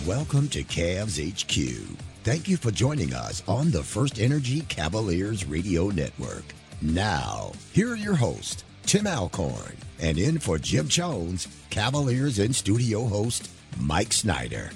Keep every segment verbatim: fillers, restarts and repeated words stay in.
Welcome to Cavs H Q. Thank you for joining us on the First Energy Cavaliers Radio Network. Now, here are your hosts, Tim Alcorn, and in for Jim Jones, Cavaliers in studio host, Mike Snyder.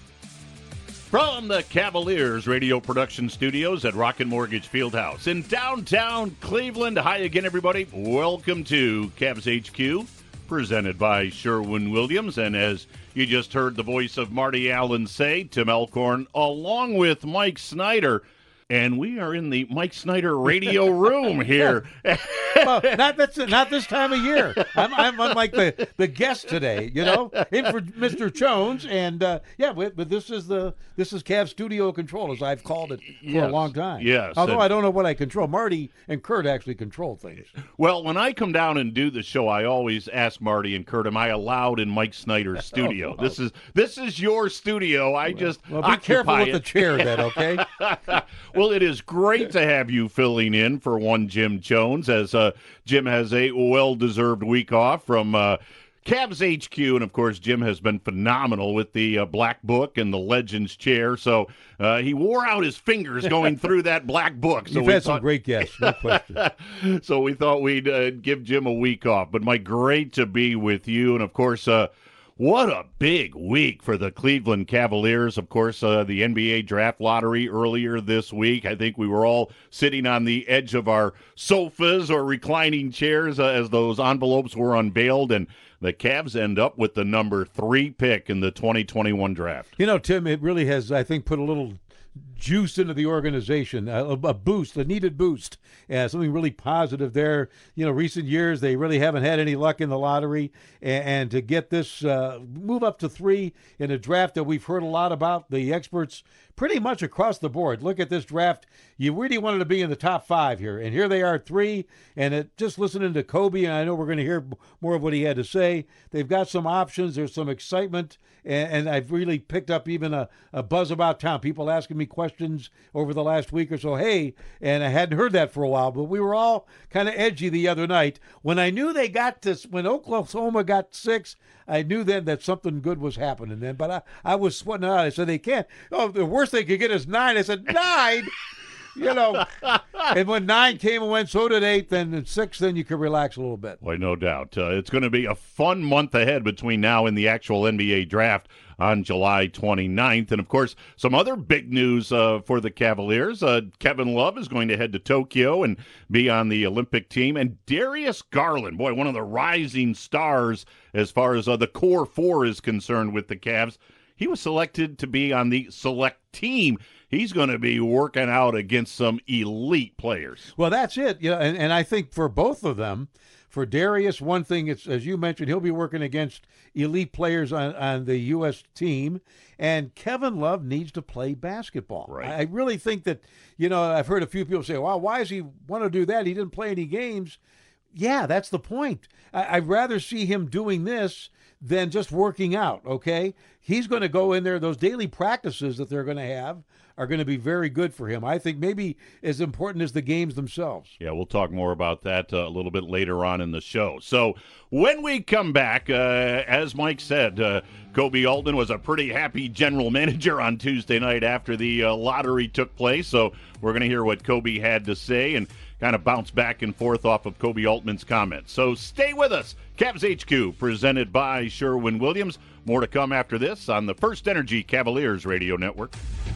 From the Cavaliers Radio Production Studios at Rocket Mortgage Fieldhouse in downtown Cleveland. Hi again, everybody. Welcome to Cavs H Q, presented by Sherwin-Williams. And as you just heard the voice of Marty Allen say, Tim Alcorn, along with Mike Snyder. And we are in the Mike Snyder radio room here. Well, not this, not this time of year. I'm, I'm, I'm like the, the guest today, you know, in for Mister Jones, and uh, yeah, but, but this is the this is Cavs Studio Control, as I've called it for yes. a long time. Yes, although and I don't know what I control. Marty and Kurt actually control things. Well, when I come down and do the show, I always ask Marty and Kurt, "Am I allowed in Mike Snyder's studio?" oh, oh. This is this is your studio. I just well, be occupy careful with it. the chair, then, okay? Well, it is great to have you filling in for one Jim Jones, as uh, Jim has a well-deserved week off from uh, Cavs H Q. And, of course, Jim has been phenomenal with the uh, Black Book and the Legends Chair. So uh, he wore out his fingers going through that Black Book. So You've we had thought... some great guests, no question. So we thought we'd uh, give Jim a week off. But, Mike, great to be with you. And, of course, uh, what a big week for the Cleveland Cavaliers. Of course, uh, the N B A draft lottery earlier this week. I think we were all sitting on the edge of our sofas or reclining chairs uh, as those envelopes were unveiled, and the Cavs end up with the number three pick in the twenty twenty-one draft. You know, Tim, it really has, I think, put a little juice into the organization, a, a boost, a needed boost, uh, something really positive there. You know, recent years, they really haven't had any luck in the lottery, and, and to get this uh, move up to three in a draft that we've heard a lot about, the experts pretty much across the board. Look at this draft. You really wanted to be in the top five here, and here they are, three, and it, just listening to Kobe, and I know we're going to hear more of what he had to say, they've got some options, there's some excitement, and, and I've really picked up even a, a buzz about town, people asking me questions over the last week or so, hey, and I hadn't heard that for a while, but we were all kind of edgy the other night. When I knew they got to, when Oklahoma got six, I knew then that something good was happening then, but I, I was sweating out. I said, they can't, oh, the worst they could get is nine. I said, nine? You know, and when nine came and went, so did eight, then at six, then you could relax a little bit. Well, no doubt. Uh, it's going to be a fun month ahead between now and the actual N B A draft on July twenty-ninth. And, of course, some other big news uh, for the Cavaliers. Uh, Kevin Love is going to head to Tokyo and be on the Olympic team. And Darius Garland, boy, one of the rising stars as far as uh, the core four is concerned with the Cavs. He was selected to be on the select team. He's going to be working out against some elite players. Well, that's it. You know, and, and I think for both of them, for Darius, one thing, it's as you mentioned, he'll be working against elite players on, on the U S team. And Kevin Love needs to play basketball. Right. I really think that, you know, I've heard a few people say, well, why does he want to do that? He didn't play any games. Yeah, that's the point. I, I'd rather see him doing this than just working out, okay? He's going to go in there. Those daily practices that they're going to have are going to be very good for him. I think maybe as important as the games themselves. Yeah, we'll talk more about that uh, a little bit later on in the show. So when we come back, uh, as Mike said, uh, Koby Altman was a pretty happy general manager on Tuesday night after the uh, lottery took place. So we're going to hear what Koby had to say and kind of bounce back and forth off of Koby Altman's comments. So stay with us. Cavs H Q, presented by Sherwin-Williams. More to come after this on the First Energy Cavaliers Radio Network.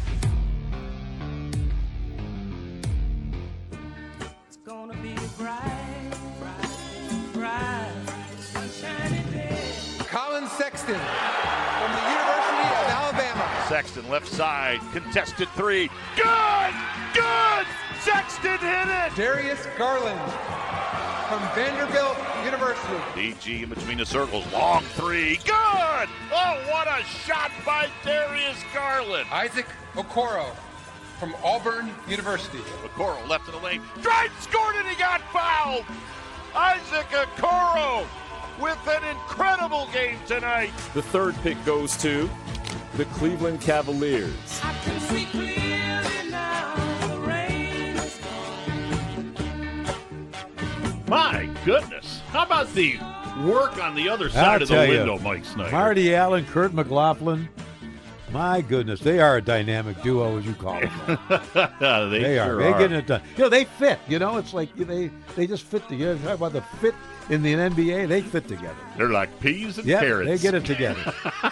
It's gonna be a bright, bright, bright, sunshiny day. Colin Sexton from the University of Alabama. Sexton left side, contested three. Good! Good! Sexton hit it! Darius Garland from Vanderbilt University. D G in between the circles, long three. Good! Oh, what a shot by Darius Garland. Isaac Okoro from Auburn University. Okoro left in the lane, drive, scored, and he got fouled. Isaac Okoro with an incredible game tonight. The third pick goes to the Cleveland Cavaliers. I can see clearly now, the rain is gone. My goodness. How about the work on the other side I'll of the tell you, window, Mike Snyder? Marty Allen, Kurt McLaughlin, My goodness, they are a dynamic duo, as you call them. they They sure are. They are. getting it done. You know, they fit. You know, it's like they they just fit together. Talk about the fit in the N B A. They fit together. They're like peas and Yeah, carrots. they get it together.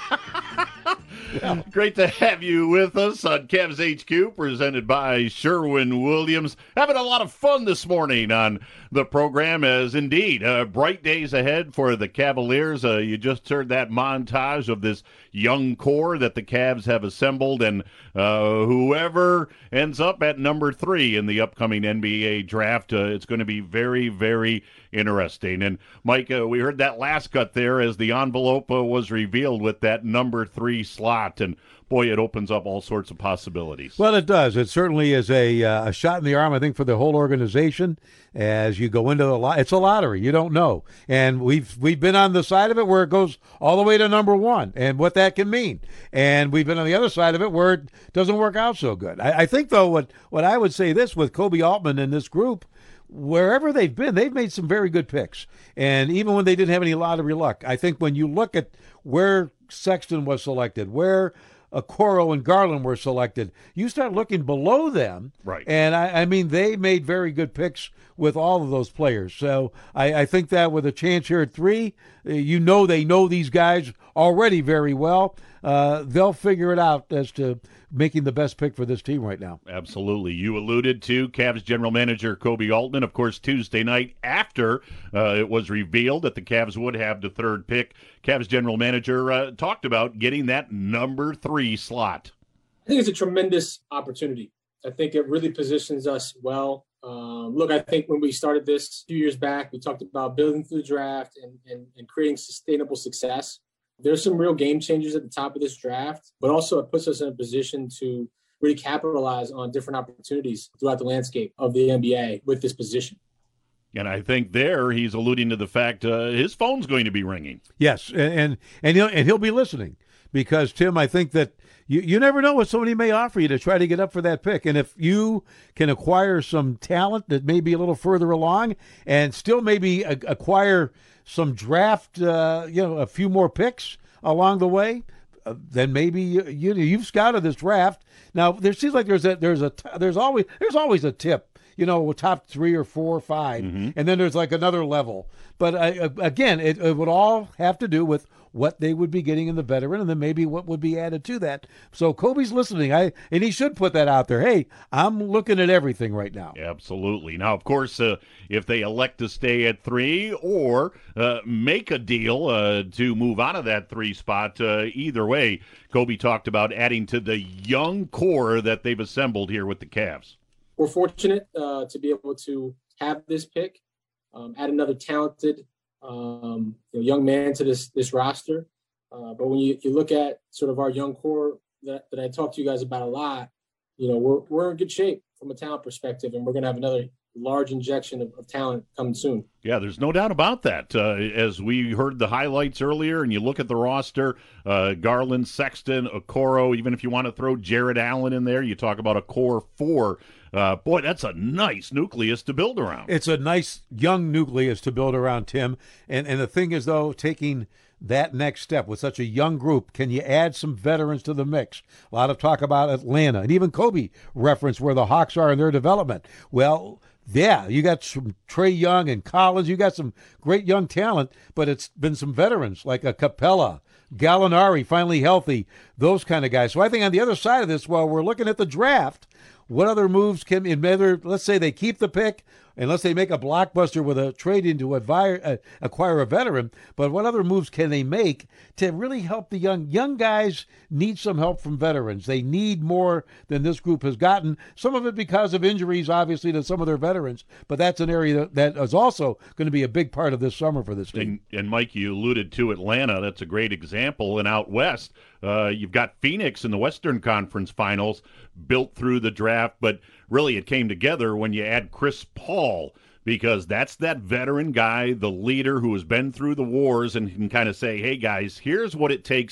Great to have you with us on Cavs H Q, presented by Sherwin-Williams. Having a lot of fun this morning on the program, as indeed, uh, bright days ahead for the Cavaliers. Uh, you just heard that montage of this young core that the Cavs have assembled, and uh, whoever ends up at number three in the upcoming N B A draft, uh, it's going to be very, very interesting. And Mike, uh, we heard that last cut there as the envelope uh, was revealed with that number three slot, and boy, it opens up all sorts of possibilities. Well, it does. It certainly is a uh, a shot in the arm, I think, for the whole organization as you go into the lot. It's a lottery. You don't know, and we've we've been on the side of it where it goes all the way to number one, and what that can mean. And we've been on the other side of it where it doesn't work out so good. I, I think, though, what what I would say this with Kobe Altman and this group, wherever they've been, they've made some very good picks. And even when they didn't have any lottery luck, I think when you look at where Sexton was selected, where Okoro and Garland were selected, you start looking below them. Right. And, I, I mean, they made very good picks with all of those players. So I, I think that with a chance here at three, uh, you know they know these guys already very well. Uh, they'll figure it out as to making the best pick for this team right now. Absolutely. You alluded to Cavs general manager Kobe Altman. Of course, Tuesday night after uh, it was revealed that the Cavs would have the third pick, Cavs general manager uh, talked about getting that number three slot. I think it's a tremendous opportunity. I think it really positions us well. Um, look, I think when we started this a few years back, we talked about building through the draft and, and, and creating sustainable success. There's some real game changers at the top of this draft, but also it puts us in a position to really capitalize on different opportunities throughout the landscape of the N B A with this position. And I think there he's alluding to the fact uh, his phone's going to be ringing. Yes, and and and he'll, and he'll be listening because, Tim, I think that you, you never know what somebody may offer you to try to get up for that pick. And if you can acquire some talent that may be a little further along and still maybe a, acquire some draft, uh, you know, a few more picks along the way, uh, then maybe you, you you've scouted this draft. Now there seems like there's a there's a there's always there's always a tip, you know, top three or four or five, mm-hmm. and then there's like another level. But uh, again, it, it would all have to do with what they would be getting in the veteran, and then maybe what would be added to that. So Kobe's listening, I and he should put that out there. Hey, I'm looking at everything right now. Absolutely. Now, of course, uh, if they elect to stay at three or uh, make a deal uh, to move out of that three spot, uh, either way, Kobe talked about adding to the young core that they've assembled here with the Cavs. We're fortunate uh, to be able to have this pick, um, add another talented um, you know, young man to this this roster. Uh, but when you, you look at sort of our young core that, that I talk to you guys about a lot, you know, we're we're in good shape from a talent perspective, and we're going to have another large injection of, of talent coming soon. Yeah, there's no doubt about that. Uh, as we heard the highlights earlier, and you look at the roster, uh, Garland, Sexton, Okoro, even if you want to throw Jared Allen in there, you talk about a core four. Uh, boy, that's a nice nucleus to build around. It's a nice young nucleus to build around, Tim. And and the thing is, though, taking that next step with such a young group, can you add some veterans to the mix? A lot of talk about Atlanta, and even Kobe referenced where the Hawks are in their development. Well, yeah, you got some Trae Young and Collins. You got some great young talent, but it's been some veterans like a Capella, Gallinari, finally healthy, those kind of guys. So I think on the other side of this, while we're looking at the draft, what other moves can, in whether, let's say they keep the pick, unless they make a blockbuster with a trade in to advire, uh, acquire a veteran, but what other moves can they make to really help the young young guys need some help from veterans? They need more than this group has gotten. Some of it because of injuries, obviously, to some of their veterans, but that's an area that, that is also going to be a big part of this summer for this team. And, and Mike, you alluded to Atlanta. That's a great example. And out west, uh, you've got Phoenix in the Western Conference Finals, built through the draft, but really it came together when you add Chris Paul, because that's that veteran guy, the leader who has been through the wars and can kind of say, hey, guys, here's what it takes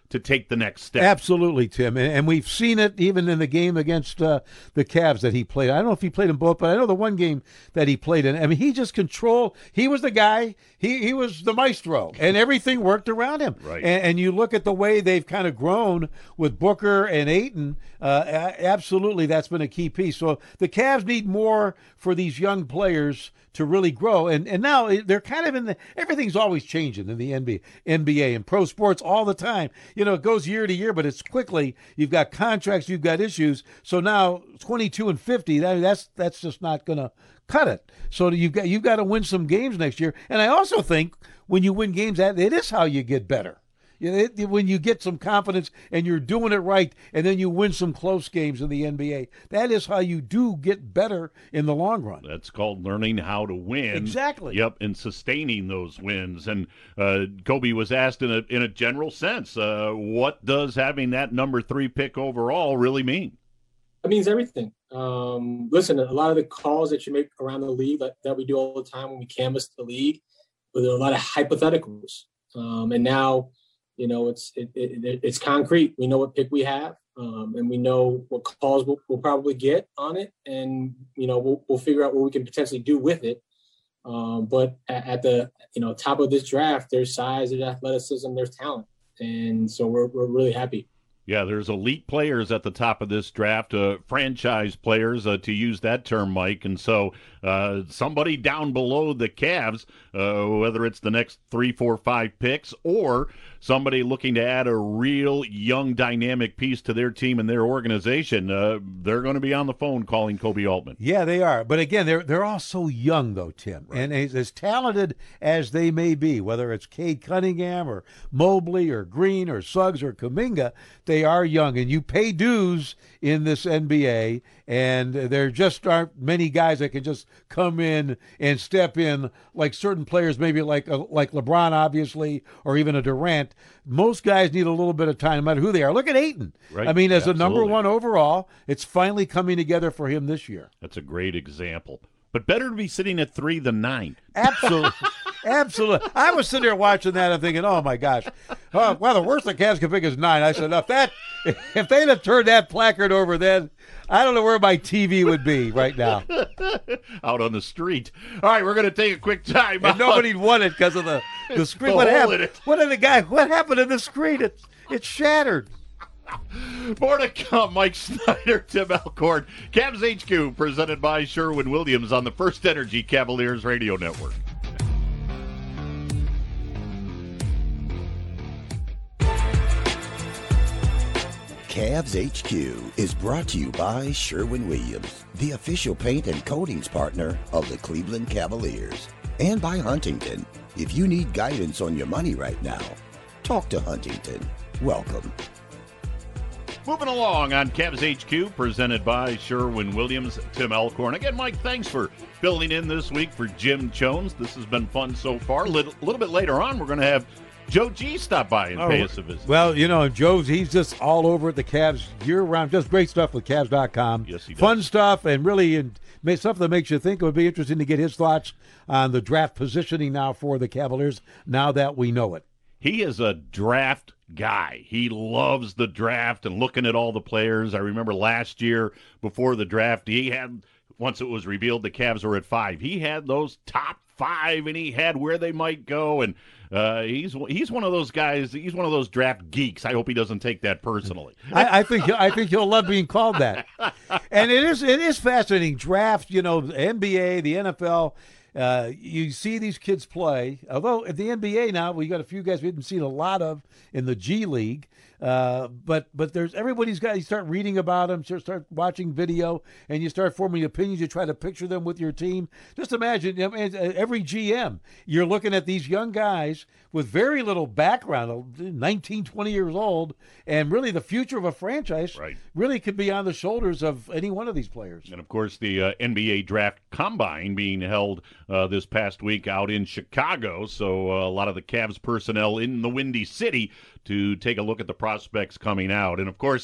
to take the next step. Absolutely, Tim. And, and we've seen it even in the game against uh, the Cavs that he played. I don't know if he played in both, but I know the one game that he played in. I mean, he just controlled. He was the guy. He he was the maestro, and everything worked around him. Right. And, and you look at the way they've kind of grown with Booker and Ayton. Uh, a- absolutely, that's been a key piece. So the Cavs need more for these young players to really grow. And and now they're kind of in the, everything's always changing in the N B A, N B A and pro sports all the time. You know, it goes year to year, but it's quickly, you've got contracts, you've got issues. So now twenty-two and fifty, that, that's that's just not going to cut it. So you've got, you've got to win some games next year. And I also think when you win games, that it is how you get better. You know, it, when you get some confidence and you're doing it right, and then you win some close games in the N B A, that is how you do get better in the long run. That's called learning how to win. Exactly. Yep, and sustaining those wins. And uh, Kobe was asked in a in a general sense, uh, what does having that number three pick overall really mean? It means everything. Um, listen, a lot of the calls that you make around the league that, that we do all the time when we canvass the league, but there are a lot of hypotheticals. Um, and now, you know, it's it, it, it's concrete. We know what pick we have, um, and we know what calls we'll, we'll probably get on it, and you know we'll we'll figure out what we can potentially do with it. Um, but at, at the you know top of this draft, there's size, there's athleticism, there's talent, and so we're we're really happy. Yeah, there's elite players at the top of this draft, uh, franchise players, uh, to use that term, Mike. And so uh, somebody down below the Cavs, uh, whether it's the next three, four, five picks, or somebody looking to add a real young, dynamic piece to their team and their organization, uh, they're going to be on the phone calling Kobe Altman. Yeah, they are. But again, they're they're all so young, though, Tim. Right. And as, as talented as they may be, whether it's Cade Cunningham or Mobley or Green or Suggs or Kuminga, they are young. And you pay dues in this N B A, and there just aren't many guys that can just come in and step in like certain players, maybe like uh, like LeBron, obviously, or even a Durant. Most guys need a little bit of time, no matter who they are. Look at Ayton. Right. I mean, as Absolutely. a number one overall, it's finally coming together for him this year. That's a great example. But better to be sitting at three than nine. Absolutely. Absolutely. I was sitting there watching that and thinking, oh, my gosh. Oh, well, the worst the Cavs can pick is nine. I said, if that, if they'd have turned that placard over then, I don't know where my T V would be right now. Out on the street. All right, we're going to take a quick time. And nobody'd won it because of the, the screen. The What hole in happened? it. What did the guy, what happened in the screen? It, it shattered. More to come. Mike Snyder, Tim Alcorn, Cavs H Q, presented by Sherwin-Williams on the First Energy Cavaliers Radio Network. Cavs H Q is brought to you by Sherwin-Williams, the official paint and coatings partner of the Cleveland Cavaliers, and by Huntington. If you need guidance on your money right now, talk to Huntington. Welcome. Moving along on Cavs H Q, presented by Sherwin-Williams, Tim Alcorn. Again, Mike, thanks for filling in this week for Jim Jones. This has been fun so far. A little, little bit later on, we're going to have Joe G stop by and pay Oh, us a visit. Well, you know, Joe's, he's just all over at the Cavs year-round. Just great stuff with Cavs dot com. Yes, he does. Fun stuff, and really and stuff that makes you think. It would be interesting to get his thoughts on the draft positioning now for the Cavaliers, now that we know it. He is a draft guy. He loves the draft and looking at all the players. I remember last year before the draft, he had, once it was revealed the Cavs were at five, he had those top five, and he had where they might go, and uh, he's he's one of those guys. He's one of those draft geeks. I hope he doesn't take that personally. I, I think he'll- I think he'll love being called that. And it is it is fascinating. Draft, you know, the N B A, the N F L. Uh, you see these kids play. Although at the N B A now, we got a few guys we haven't seen a lot of in the G League. Uh, but but there's everybody's got. You start reading about them, start start watching video, and you start forming opinions. You try to picture them with your team. Just imagine, I mean, every G M, you're looking at these young guys with very little background, nineteen, twenty years old, and really the future of a franchise Right. really could be on the shoulders of any one of these players. And, of course, the uh, N B A Draft Combine being held uh, this past week out in Chicago. So uh, a lot of the Cavs personnel in the Windy City to take a look at the prospects coming out. And, of course,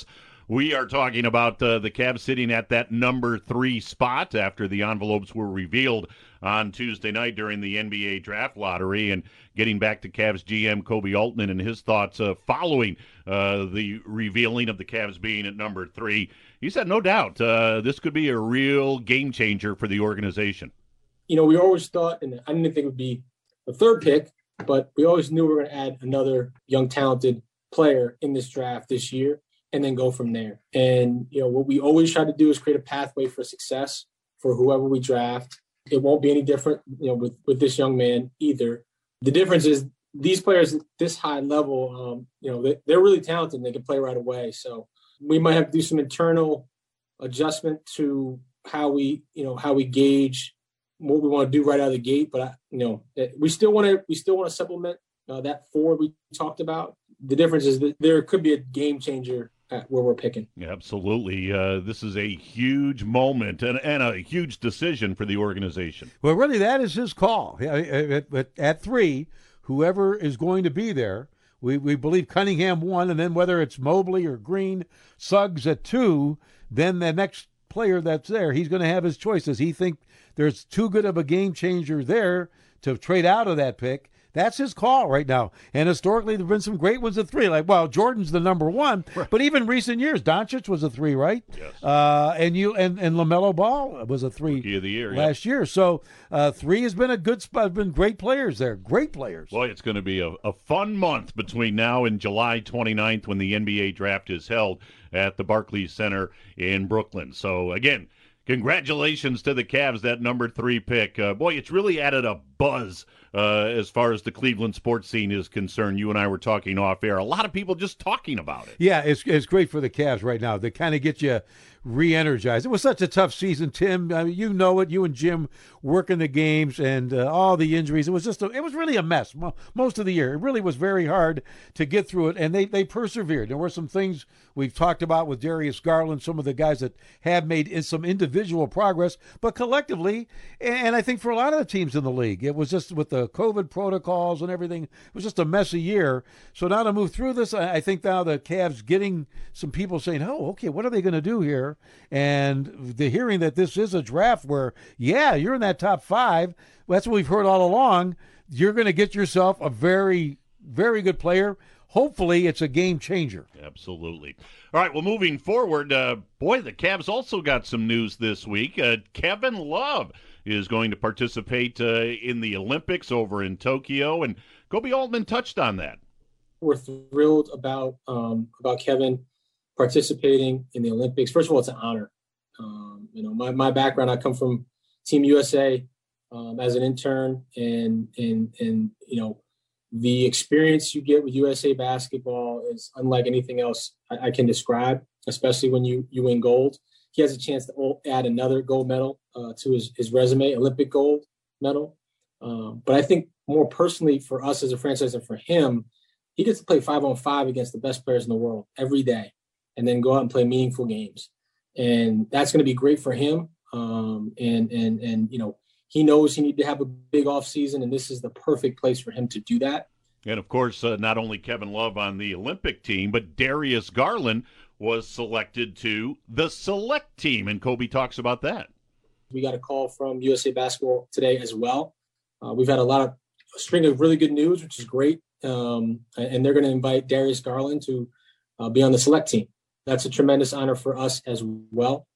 We are talking about uh, the Cavs sitting at that number three spot after the envelopes were revealed on Tuesday night during the N B A draft lottery, and getting back to Cavs G M Koby Altman and his thoughts uh, following uh, the revealing of the Cavs being at number three. He said, no doubt, uh, this could be a real game changer for the organization. You know, we always thought, and I didn't think it would be the third pick, but we always knew we were going to add another young, talented player in this draft this year and then go from there. And, you know, what we always try to do is create a pathway for success for whoever we draft. It won't be any different, you know, with, with this young man either. The difference is these players at this high level, um, you know, they, they're really talented and they can play right away. So we might have to do some internal adjustment to how we, you know, how we gauge what we want to do right out of the gate. But, I, you know, we still want to, we still want to supplement uh, that four we talked about. The difference is that there could be a game changer at where we're picking. Yeah, absolutely. Uh, this is a huge moment and, and a huge decision for the organization. Well, really, that is his call. At, at, at three, whoever is going to be there, we, we believe Cunningham one, and then whether it's Mobley or Green, Suggs at two, then the next player that's there, he's going to have his choices. He think there's too good of a game changer there to trade out of that pick. That's his call right now. And historically, there have been some great ones at three. Like, well, Jordan's the number one. Right. But even recent years, Doncic was a three, right? Yes. Uh, and you and, and LaMelo Ball was a three Rookie of the year, last yep. year. So uh, three has been a good spot. Been great players there. Great players. Boy, it's going to be a, a fun month between now and July twenty-ninth when the N B A draft is held at the Barclays Center in Brooklyn. So, again, congratulations to the Cavs, that number three pick. Uh, boy, it's really added a buzz uh, as far as the Cleveland sports scene is concerned. You and I were talking off air. A lot of people just talking about it. Yeah, it's it's great for the Cavs right now. They kind of get you re-energized. It was such a tough season, Tim. I mean, you know it. You and Jim working the games and uh, all the injuries. It was just a, it was really a mess most of the year. It really was very hard to get through it, and they they persevered. There were some things we've talked about with Darius Garland, some of the guys that have made some individual progress, but collectively, and I think for a lot of the teams in the league, it was just with the COVID protocols and everything, it was just a messy year. So now to move through this, I think now the Cavs getting some people saying, oh, okay, what are they going to do here? And the hearing that this is a draft where, yeah, you're in that top five. That's what we've heard all along. You're going to get yourself a very, very good player. Hopefully it's a game changer. Absolutely. All right, well, moving forward, uh, boy, the Cavs also got some news this week. Uh, Kevin Love is going to participate uh, in the Olympics over in Tokyo, and Koby Altman touched on that. We're thrilled about um, about Kevin participating in the Olympics. First of all, it's an honor. Um, you know, my, my background, I come from Team U S A um, as an intern, and and and you know, the experience you get with U S A basketball is unlike anything else I, I can describe, especially when you you win gold. He has a chance to add another gold medal uh, to his, his resume, Olympic gold medal. Um, but I think more personally for us as a franchise and for him, he gets to play five on five against the best players in the world every day and then go out and play meaningful games. And that's going to be great for him. Um, and, and, and, you know, he knows he needs to have a big off season, and this is the perfect place for him to do that. And, of course, uh, not only Kevin Love on the Olympic team, but Darius Garland was selected to the select team, and Koby talks about that. We got a call from U S A Basketball today as well. Uh, we've had a lot of a string of really good news, which is great. Um, and they're going to invite Darius Garland to uh, be on the select team. That's a tremendous honor for us as well.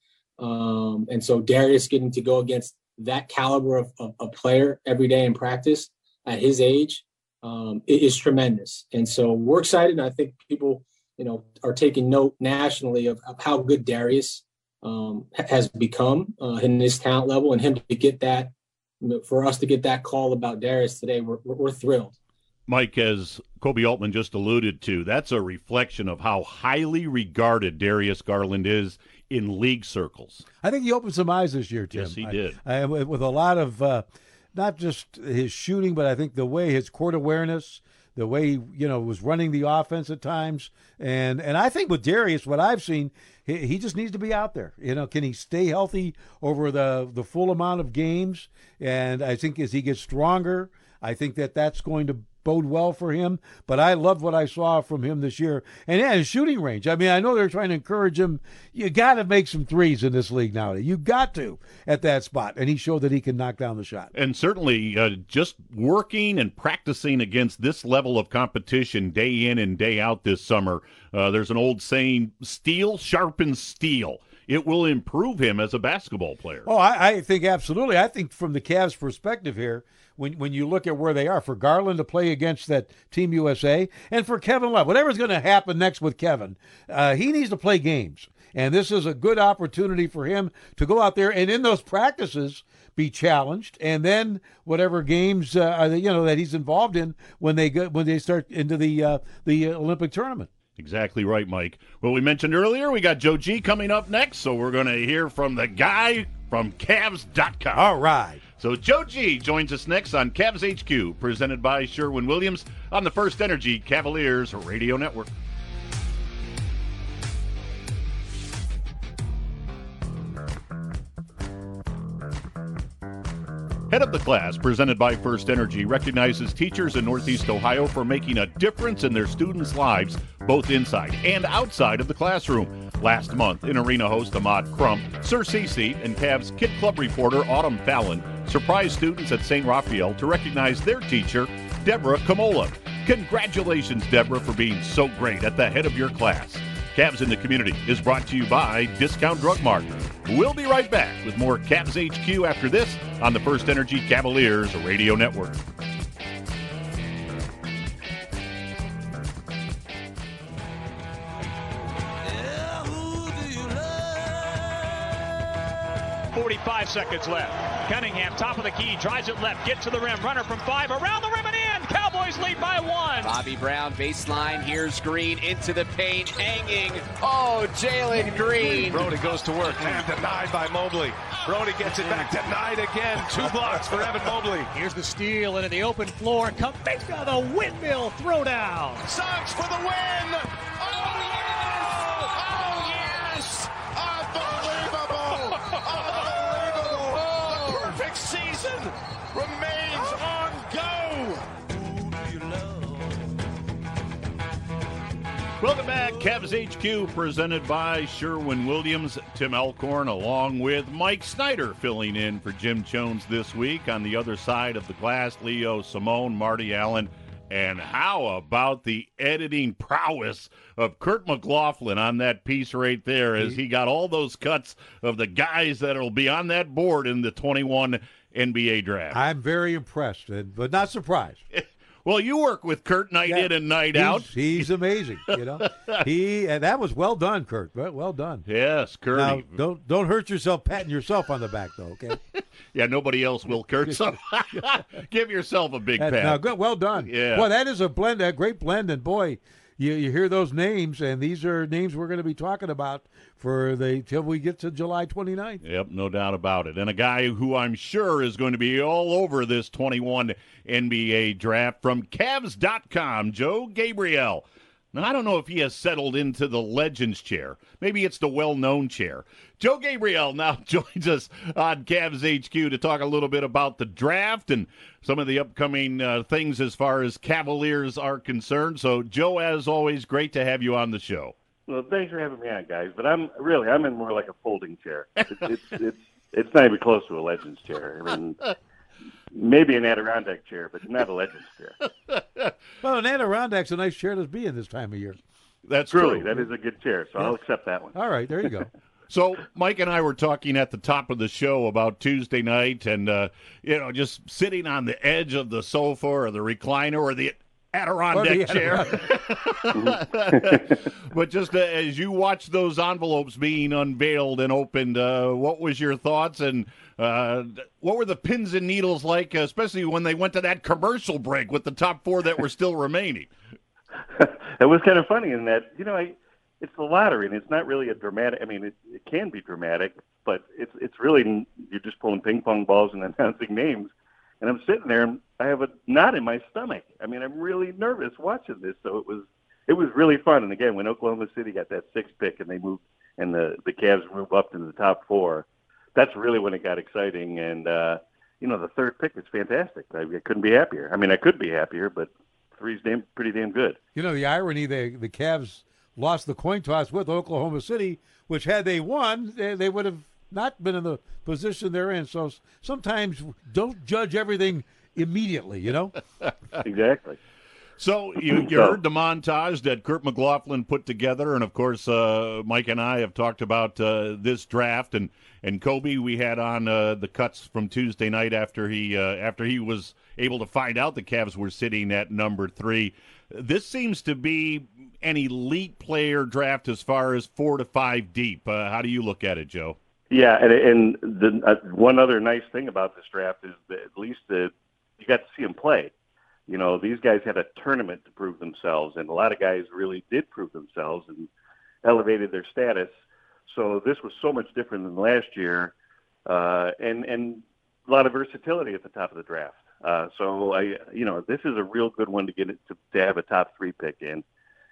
Um, and so Darius getting to go against that caliber of, of, of player every day in practice at his age um, it is tremendous. And so we're excited. And I think people, you know, are taking note nationally of, of how good Darius um, has become uh, in his talent level, and him to get that, you know, for us to get that call about Darius today, we're, we're, we're thrilled. Mike, as Koby Altman just alluded to, that's a reflection of how highly regarded Darius Garland is in league circles. I think he opened some eyes this year, Tim. Yes, he did. I, I, with a lot of, uh, not just his shooting, but I think the way his court awareness, the way he, you know, was running the offense at times. And and I think with Darius, what I've seen, he, he just needs to be out there. You know, can he stay healthy over the, the full amount of games? And I think as he gets stronger, I think that that's going to bode well for him. But I loved what I saw from him this year. And yeah, his shooting range. I mean, I know they're trying to encourage him. You got to make some threes in this league nowadays. You got to at that spot. And he showed that he can knock down the shot. And certainly uh, just working and practicing against this level of competition day in and day out this summer, uh, there's an old saying, steel sharpens steel. It will improve him as a basketball player. Oh, I, I think absolutely. I think from the Cavs' perspective here, when when you look at where they are, for Garland to play against that Team U S A, and for Kevin Love, whatever's going to happen next with Kevin, uh, he needs to play games. And this is a good opportunity for him to go out there and in those practices be challenged, and then whatever games uh, you know that he's involved in when they go, when they start into the uh, the Olympic tournament. Exactly right, Mike. Well, we mentioned earlier we got Joe G coming up next, so we're going to hear from the guy from Cavs dot com. All right. So Joe G joins us next on Cavs H Q, presented by Sherwin-Williams on the First Energy Cavaliers Radio Network. Head of the Class, presented by First Energy, recognizes teachers in Northeast Ohio for making a difference in their students' lives, both inside and outside of the classroom. Last month, in arena host Ahmad Crump, Sir Cece, and Cavs Kid Club reporter Autumn Fallon surprised students at Saint Raphael to recognize their teacher, Deborah Kamola. Congratulations, Deborah, for being so great at the head of your class. Cavs in the Community is brought to you by Discount Drug Mart. We'll be right back with more Cavs H Q after this on the First Energy Cavaliers Radio Network. forty-five seconds left. Cunningham, top of the key, drives it left, gets to the rim, runner from five, around the rim and in. Cowboys lead by one. Bobby Brown, baseline, here's Green, into the paint, hanging. Oh, Jalen Green. Brody goes to work, and denied by Mobley. Brody gets it back, denied again. Two blocks for Evan Mobley. Here's the steal into the open floor. Kuminga, the windmill throwdown. Suggs for the win. Oh, yes! Oh, yes! Unbelievable! Unbelievable! The perfect season remains on go. Welcome back. Cavs H Q presented by Sherwin-Williams. Tim Alcorn along with Mike Snyder filling in for Jim Jones this week. On the other side of the glass, Leo Simone, Marty Allen. And how about the editing prowess of Kurt McLaughlin on that piece right there as he got all those cuts of the guys that will be on that board in the twenty-one N B A draft. I'm very impressed, but not surprised. Well, you work with Kurt night yeah, in and night he's, out. He's amazing, you know. he and that was well done, Kurt. Well, well done. Yes, Kurt. Now, don't don't hurt yourself patting yourself on the back, though. Okay. Yeah, nobody else will, Kurt. So give yourself a big That, pat. now, good, well done. Yeah. Boy, that is a blend, a great blend, and boy, you you hear those names, and these are names we're going to be talking about for the till we get to July twenty-ninth. Yep, no doubt about it. And a guy who I'm sure is going to be all over this twenty-one N B A draft from Cavs dot com, Joe Gabriel. Now, I don't know if he has settled into the Legends chair. Maybe it's the well-known chair. Joe Gabriel now joins us on Cavs H Q to talk a little bit about the draft and some of the upcoming uh, things as far as Cavaliers are concerned. So, Joe, as always, great to have you on the show. Well, thanks for having me on, guys. But I'm really, I'm in more like a folding chair. It's it's it's, it's not even close to a Legends chair. I mean, maybe an Adirondack chair, but not a Legends chair. Well, an Adirondack's a nice chair to be in this time of year. That's Truly, true. that is a good chair, so yeah. I'll accept that one. All right, there you go. So Mike and I were talking at the top of the show about Tuesday night and, uh, you know, just sitting on the edge of the sofa or the recliner or the Adirondack chair. But just uh, as you watched those envelopes being unveiled and opened, uh, what was your thoughts and uh, what were the pins and needles like, especially when they went to that commercial break with the top four that were still remaining? It was kind of funny in that, you know, I, it's the lottery, and it's not really a dramatic. I mean, it, it can be dramatic, but it's it's really you're just pulling ping pong balls and announcing names. And I'm sitting there, and I have a knot in my stomach. I mean, I'm really nervous watching this. So it was it was really fun. And again, when Oklahoma City got that sixth pick and they moved, and the the Cavs move up into the top four, that's really when it got exciting. And uh, you know, the third pick was fantastic. I, I couldn't be happier. I mean, I could be happier, but three's damn, pretty damn good. You know, the irony, the, the Cavs lost the coin toss with Oklahoma City, which had they won, they, they would have not been in the position they're in. So sometimes don't judge everything immediately, you know? Exactly. So you, you heard the montage that Kurt McLaughlin put together, and of course uh, Mike and I have talked about uh, this draft, and, and Kobe we had on uh, the cuts from Tuesday night after he uh, after he was able to find out the Cavs were sitting at number three. This seems to be an elite player draft as far as four to five deep. Uh, how do you look at it, Joe? Yeah, and, and the uh, one other nice thing about this draft is that at least the, you got to see them play. You know, these guys had a tournament to prove themselves, and a lot of guys really did prove themselves and elevated their status. So this was so much different than last year, uh, and and a lot of versatility at the top of the draft. Uh, so I, you know, this is a real good one to get it to, to have a top three pick in.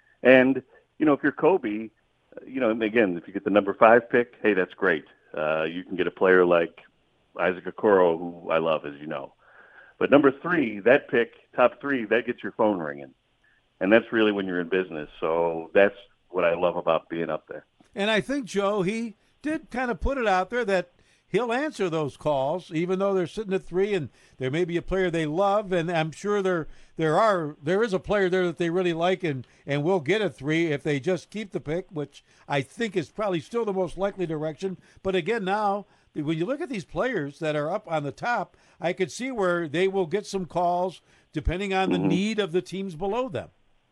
And you know, if you're Kobe, you know, again, if you get the number five pick, hey, that's great. Uh, you can get a player like Isaac Okoro, who I love, as you know. But number three, that pick, top three, that gets your phone ringing. And that's really when you're in business. So that's what I love about being up there. And I think, Joe, he did kind of put it out there that he'll answer those calls, even though they're sitting at three and there may be a player they love. And I'm sure there there are there is a player there that they really like and, and will get a three if they just keep the pick, which I think is probably still the most likely direction. But again, now, when you look at these players that are up on the top, I could see where they will get some calls depending on the mm-hmm. need of the teams below them.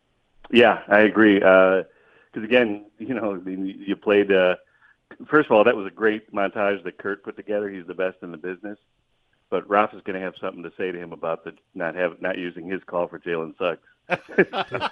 Yeah, I agree. Because, uh, again, you know, you played uh, – first of all, that was a great montage that Kurt put together. He's the best in the business. But Ralph is going to have something to say to him about the not have not using his call for Jalen Suggs.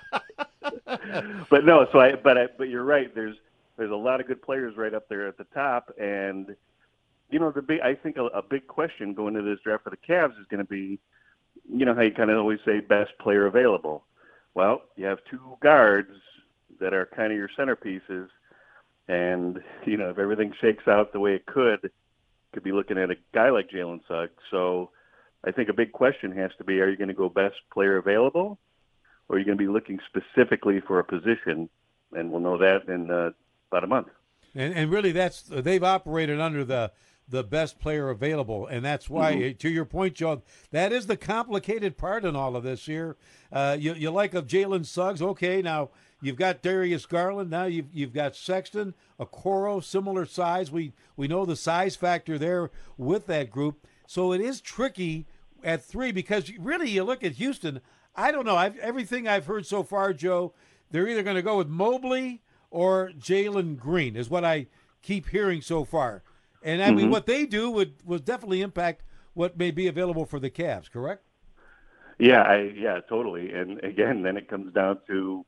But, no, so I but I, but you're right. There's there's a lot of good players right up there at the top, and – you know, the big, I think a, a big question going into this draft for the Cavs is going to be, you know, how you kind of always say best player available. Well, you have two guards that are kind of your centerpieces, and, you know, if everything shakes out the way it could, could be looking at a guy like Jalen Suggs. So I think a big question has to be, are you going to go best player available, or are you going to be looking specifically for a position? And we'll know that in uh, about a month. And, and really, that's they've operated under the the best player available, and that's why, mm-hmm. to your point, Joe, that is the complicated part in all of this here. Uh, you, you like of Jalen Suggs, okay, now you've got Darius Garland, now you've you've got Sexton, Okoro, similar size. We we know the size factor there with that group, so it is tricky at three because really you look at Houston. I don't know. I've, everything I've heard so far, Joe, they're either going to go with Mobley or Jalen Green is what I keep hearing so far. And, I mm-hmm. mean, what they do would, would definitely impact what may be available for the Cavs, correct? Yeah, I, yeah, totally. And, again, then it comes down to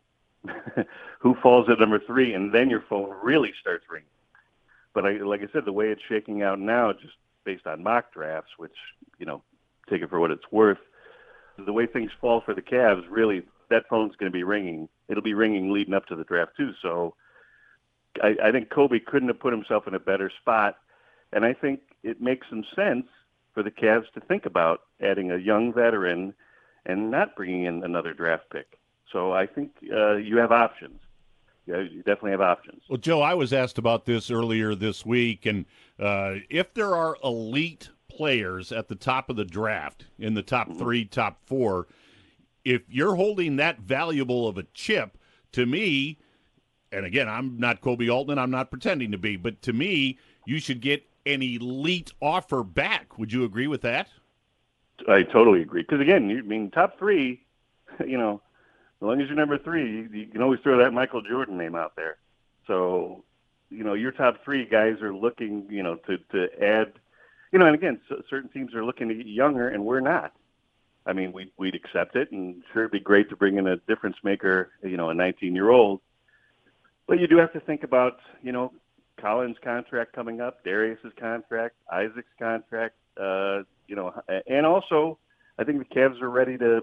who falls at number three, and then your phone really starts ringing. But I, like I said, the way it's shaking out now, just based on mock drafts, which, you know, take it for what it's worth, the way things fall for the Cavs, really, that phone's going to be ringing. It'll be ringing leading up to the draft, too. So I, I think Kobe couldn't have put himself in a better spot. And I think it makes some sense for the Cavs to think about adding a young veteran and not bringing in another draft pick. So I think uh, you have options. Yeah, you definitely have options. Well, Joe, I was asked about this earlier this week, and uh, if there are elite players at the top of the draft, in the top mm-hmm. three, top four, if you're holding that valuable of a chip, to me, and again, I'm not Kobe Altman, I'm not pretending to be, but to me, you should get an elite offer back. Would you agree with that? I totally agree. Because, again, you I mean top three, you know, as long as you're number three, you, you can always throw that Michael Jordan name out there. So, you know, your top three guys are looking, you know, to, to add, you know, and again, so, certain teams are looking to get younger, and we're not. I mean, we, we'd accept it, and sure, it'd be great to bring in a difference maker, you know, a nineteen-year-old. But you do have to think about, you know, Collins' contract coming up, Darius's contract, Isaac's contract, uh, you know, and also I think the Cavs are ready to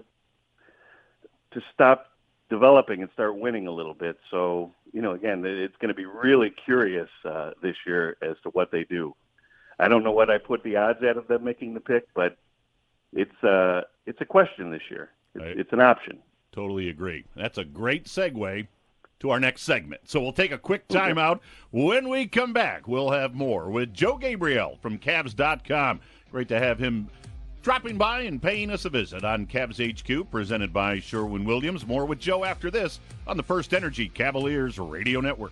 to stop developing and start winning a little bit. So, you know, again, it's going to be really curious uh, this year as to what they do. I don't know what I put the odds at of them making the pick, but it's uh, it's a question this year. It's, right. it's an option. Totally agree. That's a great segue to our next segment. So we'll take a quick timeout. When we come back, we'll have more with Joe Gabriel from Cavs dot com. Great to have him dropping by and paying us a visit on Cavs H Q, presented by Sherwin-Williams. More with Joe after this on the First Energy Cavaliers Radio Network.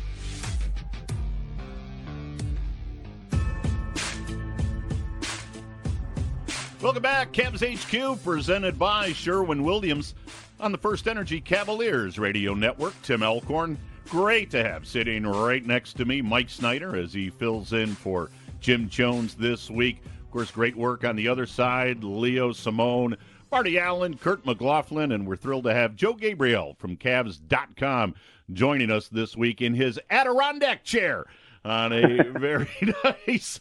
Welcome back. Cavs H Q, presented by Sherwin-Williams on the First Energy Cavaliers Radio Network. Tim Alcorn, great to have sitting right next to me, Mike Snyder, as he fills in for Jim Jones this week. Of course, great work on the other side, Leo Simone, Marty Allen, Kurt McLaughlin, and we're thrilled to have Joe Gabriel from Cavs dot com joining us this week in his Adirondack chair on a very nice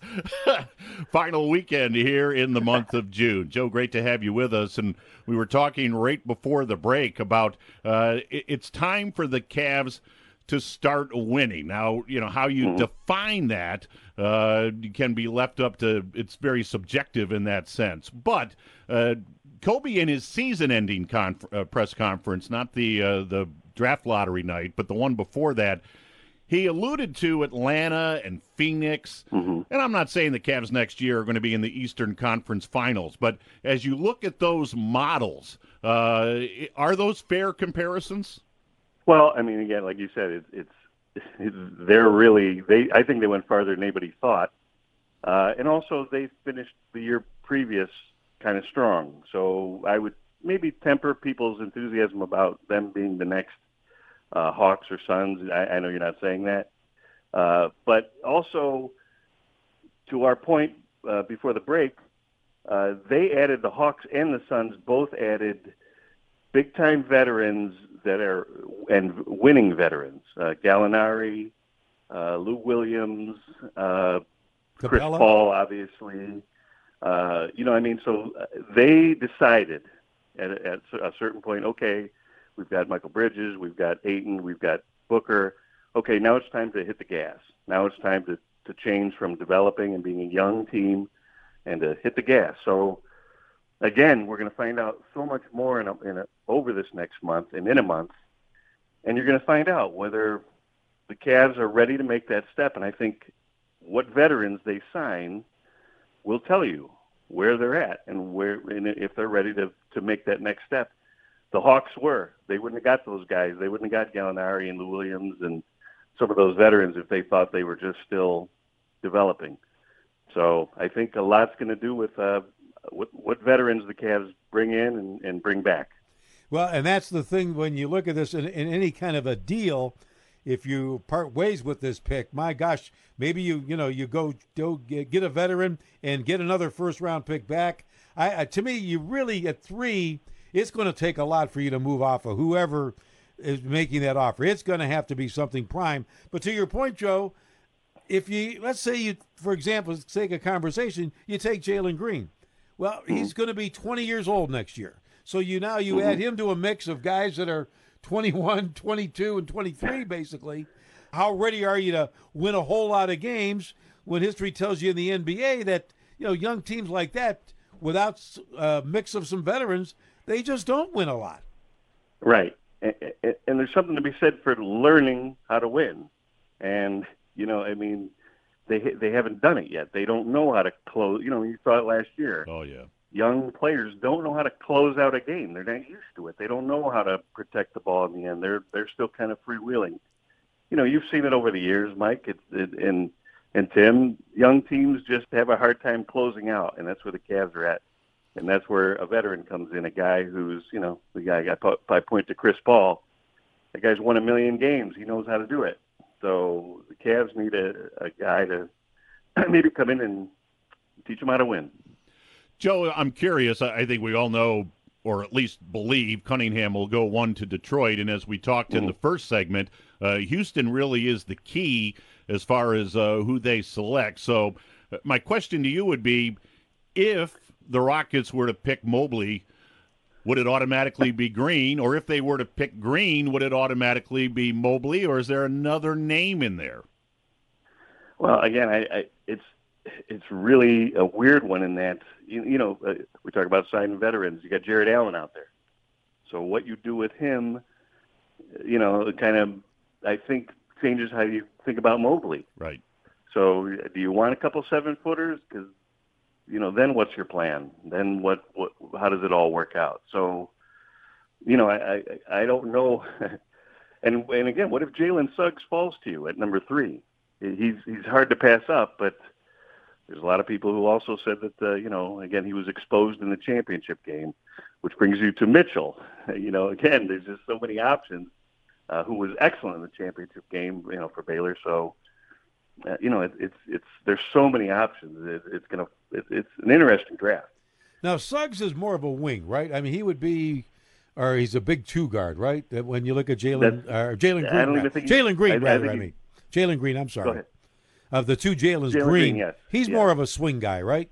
final weekend here in the month of June. Joe, great to have you with us. And we were talking right before the break about uh, it, it's time for the Cavs to start winning. Now, you know, how you mm-hmm. define that uh, can be left up to, it's very subjective in that sense. But uh, Kobe in his season-ending conf- uh, press conference, not the uh, the draft lottery night, but the one before that, he alluded to Atlanta and Phoenix, mm-hmm. and I'm not saying the Cavs next year are going to be in the Eastern Conference Finals, but as you look at those models, uh, are those fair comparisons? Well, I mean, again, like you said, it, it's, it's they're really they. I think they went farther than anybody thought, uh, and also they finished the year previous kind of strong. So I would maybe temper people's enthusiasm about them being the next Uh, Hawks or Suns. I, I know you're not saying that. Uh, but also, to our point uh, before the break, uh, they added, the Hawks and the Suns both added big-time veterans that are, and winning veterans. Uh, Gallinari, uh, Lou Williams, uh, Chris Paul, obviously. Uh, you know, I mean, so they decided at, at a certain point, okay, we've got Michael Bridges, we've got Ayton, we've got Booker. Okay, now it's time to hit the gas. Now it's time to, to change from developing and being a young team and to hit the gas. So, again, we're going to find out so much more in a, in a, over this next month and in a month, and you're going to find out whether the Cavs are ready to make that step. And I think what veterans they sign will tell you where they're at and where and if they're ready to, to make that next step. The Hawks were. They wouldn't have got those guys. They wouldn't have got Gallinari and Lou Williams and some of those veterans if they thought they were just still developing. So I think a lot's going to do with uh, what, what veterans the Cavs bring in and, and bring back. Well, and that's the thing when you look at this in, in any kind of a deal, if you part ways with this pick, my gosh, maybe you you know you go, go get, get a veteran and get another first-round pick back. I, uh, to me, you really, at three, it's going to take a lot for you to move off of whoever is making that offer. It's going to have to be something prime. But to your point, Joe, if you, let's say you, for example, for the sake of conversation, you take Jalen Green. Well, mm-hmm. he's going to be twenty years old next year. So you now you mm-hmm. add him to a mix of guys that are twenty-one, twenty-two, and twenty-three, basically. How ready are you to win a whole lot of games when history tells you in the N B A that, you know, young teams like that, without a mix of some veterans, they just don't win a lot. Right. And, and there's something to be said for learning how to win. And, you know, I mean, they they haven't done it yet. They don't know how to close. You know, you saw it last year. Oh, yeah. Young players don't know how to close out a game. They're not used to it. They don't know how to protect the ball in the end. They're they're still kind of freewheeling. You know, you've seen it over the years, Mike, it, it, and, and Tim. Young teams just have a hard time closing out, and that's where the Cavs are at. And that's where a veteran comes in, a guy who's, you know, the guy I, I point to Chris Paul. That guy's won a million games. He knows how to do it. So the Cavs need a, a guy to maybe come in and teach them how to win. Joe, I'm curious. I think we all know, or at least believe, Cunningham will go one to Detroit. And as we talked mm-hmm. in the first segment, uh, Houston really is the key as far as uh, who they select. So uh, my question to you would be, if the Rockets were to pick Mobley, would it automatically be Green? Or if they were to pick Green, would it automatically be Mobley? Or is there another name in there? Well, again, I, I, it's it's really a weird one in that, you, you know, uh, we talk about signing veterans. You got Jared Allen out there. So what you do with him, you know, it kind of, I think, changes how you think about Mobley. Right. So do you want a couple seven-footers? Because, you know, then what's your plan? Then what, what? How does it all work out? So, you know, I, I, I don't know. and and again, what if Jalen Suggs falls to you at number three? He's he's hard to pass up, but there's a lot of people who also said that, uh, you know, again, he was exposed in the championship game, which brings you to Mitchell. You know, again, there's just so many options. Uh, who was excellent in the championship game, you know, for Baylor. So, uh, you know, it, it's it's there's so many options. It, it's gonna it, it's an interesting draft. Now Suggs is more of a wing, right? I mean, he would be, or he's a big two guard, right? That when you look at Jalen, or Jalen Green, I don't even think Jalen Green, I, I rather. I, mean, Jalen Green. I'm sorry. Go ahead. Of the two Jalen's, Jalen Green, Green, yes. he's yeah. more of a swing guy, right?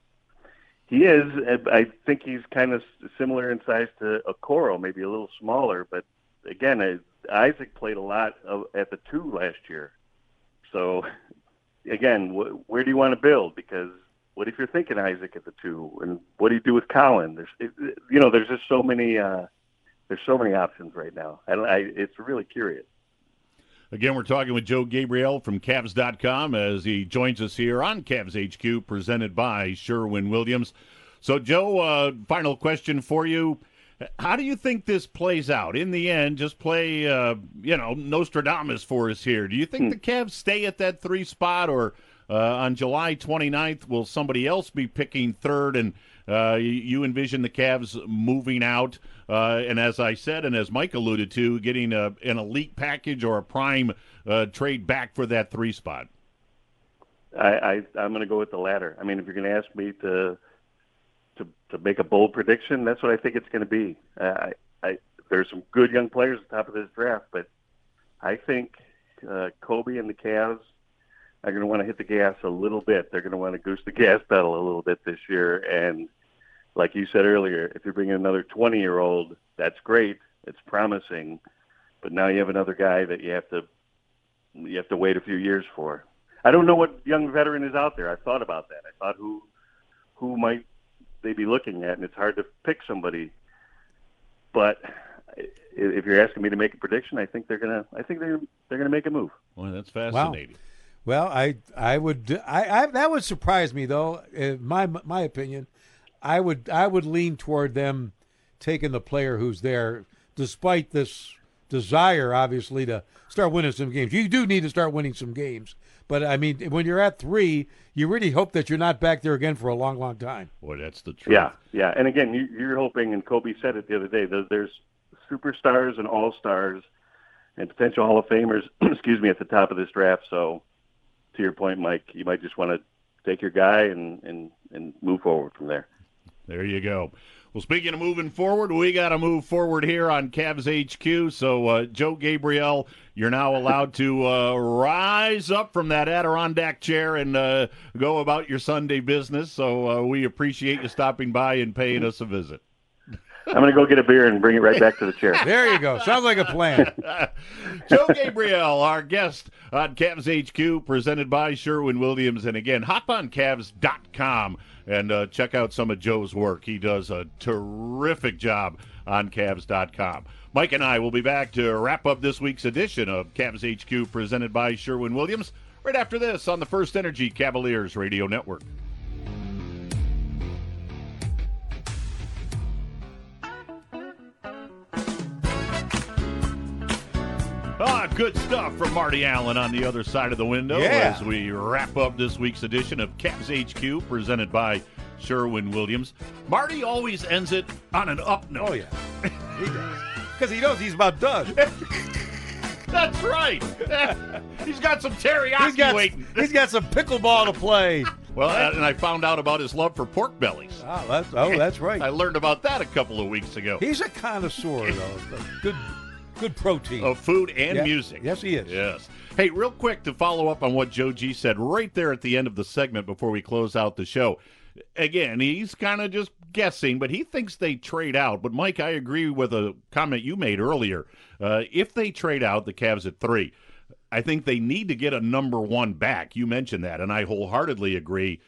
He is. I think he's kind of similar in size to Okoro, maybe a little smaller, but again, I, Isaac played a lot of, at the two last year. So, again, wh- where do you want to build? Because what if you're thinking Isaac at the two, and what do you do with Colin? There's, it, you know, there's just so many. Uh, there's so many options right now. I, I, it's really curious. Again, we're talking with Joe Gabriel from Cavs dot com as he joins us here on Cavs H Q, presented by Sherwin-Williams. So, Joe, uh, final question for you. How do you think this plays out? In the end, just play, uh, you know, Nostradamus for us here. Do you think hmm. the Cavs stay at that three spot, or uh, on July twenty-ninth, will somebody else be picking third, and uh, you envision the Cavs moving out? Uh, and as I said, and as Mike alluded to, getting a, an elite package or a prime uh, trade back for that three spot? I, I, I'm going to go with the latter. I mean, if you're going to ask me to to to make a bold prediction, that's what I think it's going to be. Uh, I, I there's some good young players at the top of this draft, but I think uh, Kobe and the Cavs are going to want to hit the gas a little bit. They're going to want to goose the gas pedal a little bit this year. And like you said earlier, if you're bringing another twenty-year-old, that's great. It's promising, but now you have another guy that you have to you have to wait a few years for. I don't know what young veteran is out there. I thought about that. I thought who who might they be looking at, and it's hard to pick somebody. But if you're asking me to make a prediction, I think they're gonna. I think they're they're gonna make a move. Well, that's fascinating. Wow. Well, I I would I, I that would surprise me though. In my my opinion, I would I would lean toward them taking the player who's there, despite this desire, obviously, to start winning some games. You do need to start winning some games. But, I mean, when you're at three, you really hope that you're not back there again for a long, long time. Boy, that's the truth. Yeah, yeah. And, again, you, you're hoping, and Kobe said it the other day, there's, there's superstars and all-stars and potential Hall of Famers, excuse me, at the top of this draft. So, to your point, Mike, you might just want to take your guy and, and, and move forward from there. There you go. Well, speaking of moving forward, we got to move forward here on Cavs H Q. So, uh, Joe Gabriel, you're now allowed to uh, rise up from that Adirondack chair and uh, go about your Sunday business. So uh, we appreciate you stopping by and paying us a visit. I'm going to go get a beer and bring it right back to the chair. There you go. Sounds like a plan. Joe Gabriel, our guest on Cavs H Q, presented by Sherwin-Williams. And again, hop on Cavs dot com and uh, check out some of Joe's work. He does a terrific job on Cavs dot com. Mike and I will be back to wrap up this week's edition of Cavs H Q, presented by Sherwin-Williams, right after this on the First Energy Cavaliers Radio Network. Ah, good stuff from Marty Allen on the other side of the window yeah. as we wrap up this week's edition of Cavs H Q, presented by Sherwin-Williams. Marty always ends it on an up note. Oh, yeah. He does. Because he knows he's about done. That's right. He's got some teriyaki he's got, waiting. He's got some pickleball to play. Well, and I found out about his love for pork bellies. Oh, that's, oh, that's right. I learned about that a couple of weeks ago. He's a connoisseur, though. Good Good protein. Of food and yeah. music. Yes, he is. Yes. Hey, real quick to follow up on what Joe G said right there at the end of the segment before we close out the show. Again, he's kind of just guessing, but he thinks they trade out. But, Mike, I agree with a comment you made earlier. Uh, if they trade out the Cavs at three, I think they need to get a number one back. You mentioned that, and I wholeheartedly agree.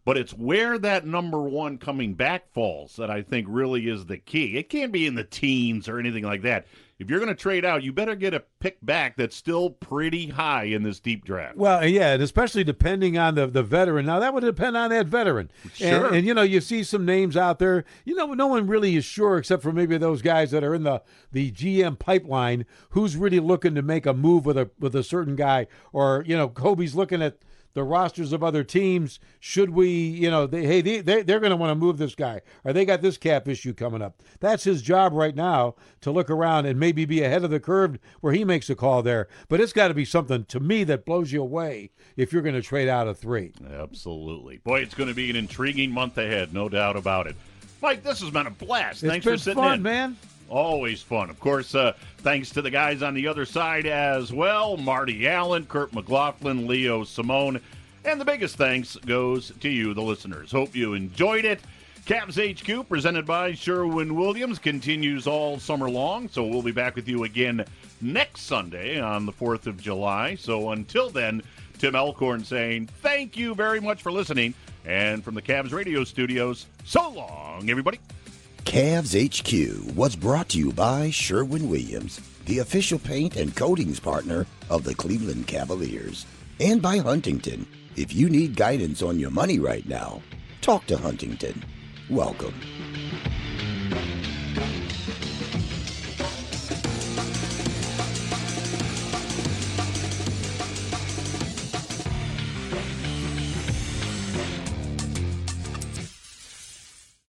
but it's where that number one coming back falls that I think really is the key. It can't be in the teens or anything like that. If you're going to trade out, you better get a pick back that's still pretty high in this deep draft. Well, yeah, and especially depending on the, the veteran. Now, that would depend on that veteran. Sure. And, and, you know, you see some names out there. You know, no one really is sure except for maybe those guys that are in the, the G M pipeline who's really looking to make a move with a with a certain guy. Or, you know, Kobe's looking at the rosters of other teams. Should we, you know, they, hey, they, they, they're going to want to move this guy, or they got this cap issue coming up. That's his job right now, to look around and maybe be ahead of the curve where he makes a call there. But it's got to be something, to me, that blows you away if you're going to trade out a three. Absolutely. Boy, it's going to be an intriguing month ahead, no doubt about it. Mike, this has been a blast. It's Thanks been for sitting fun, in. man. Always fun. Of course, uh, thanks to the guys on the other side as well, Marty Allen, Kurt McLaughlin, Leo Simone. And the biggest thanks goes to you, the listeners. Hope you enjoyed it. Cavs H Q, presented by Sherwin-Williams, continues all summer long. So we'll be back with you again next Sunday on the fourth of July. So until then, Tim Alcorn saying thank you very much for listening. And from the Cavs radio studios, so long, everybody. Cavs H Q was brought to you by Sherwin-Williams, the official paint and coatings partner of the Cleveland Cavaliers, and by Huntington. If you need guidance on your money right now, talk to Huntington. Welcome.